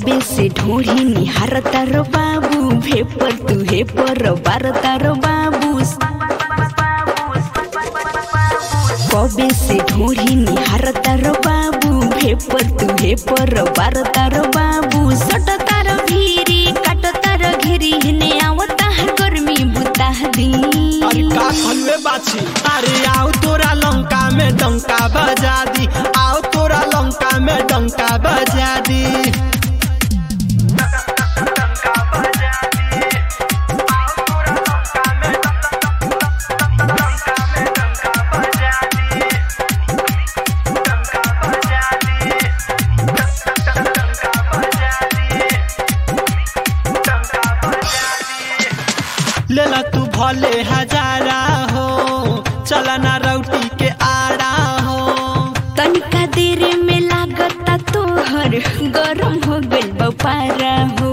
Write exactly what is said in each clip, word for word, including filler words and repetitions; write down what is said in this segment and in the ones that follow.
कबे से ढोढ़ी निहारता रो बाबू भेपर तू हे पर बारता रो बाबू कबे से ढोढ़ी निहारता रो बाबू भेपर तू हे पर बारता रो बाबू सटता रो भीरी काटता रो घेरी हने आवता हर गर्मी बुता दी। अरे का खलवे बाछी अरे आओ तोरा लंका में डंका बजा दी आओ तोरा लंका में डंका बजा दी। लेला तू भले हजारा हो चला ना रौटी के आड़ा हो तनिका देर में लागता तोहर गरम हो गइल बपारा हो।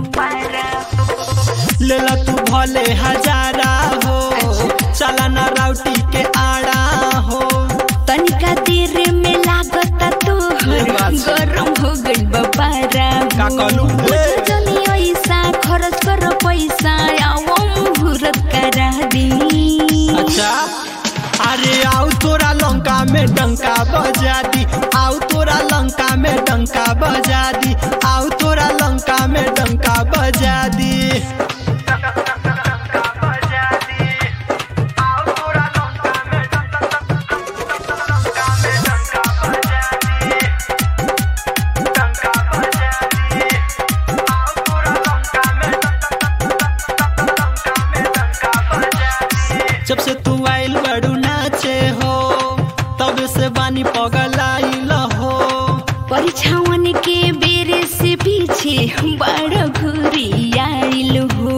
लेला तू भले हजारा हो चला ना रौटी के आड़ा हो तनिका देर में लागता तोहर गरम हो गइल बपारा का कहलू जनी ऐसा खर्च कर पैसा आओ मुहूर्त करा दी। अच्छा अरे आओ तोरा लंका में डंका बजा दी आओ तोरा लंका में डंका बजा दी आओ तोरा लंका में डंका बजा दी। जब से तू आइल बड़ू नाचे हो तब से बानी पगलाइल हो परीक्षावन के बेरे से पीछे बड़ घुरी आइल हो।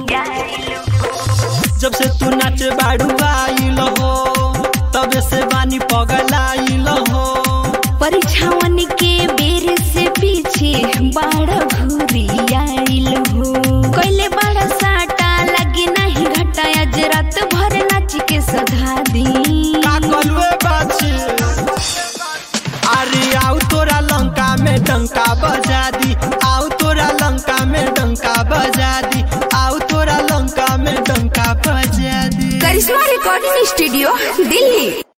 जब से तू नाचे बाड़ू आइल हो तब से बानी पगलाइल हो परीक्षावन के बेरे से पीछे बड़ घुरी आइल हो कैले बड़ा साटा लगे नहीं घटा आज रात भर नाच के सधा दी। का कहलुए बाछी अरे आओ तोरा लंका में डंका बजा दी आओ तोरा लंका में डंका बजा दी आओ तोरा लंका में डंका बजा दी। Karishma recording studio Delhi.